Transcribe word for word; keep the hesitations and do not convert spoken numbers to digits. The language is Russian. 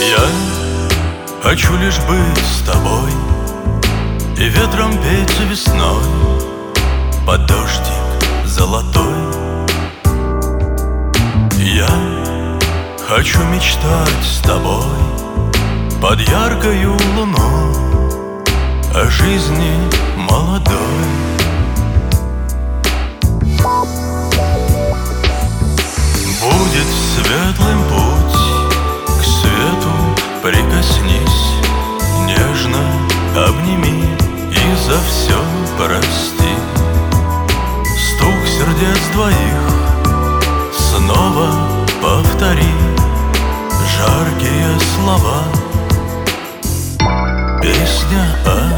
Я хочу лишь быть с тобой и ветром петь весной под дождик золотой. Я хочу мечтать с тобой под яркою луной о жизни молодой. Будет светлым путь к свету, прикоснись, нежно обними и за все прости. Стук сердец двоих снова повтори, жаркие слова, песня о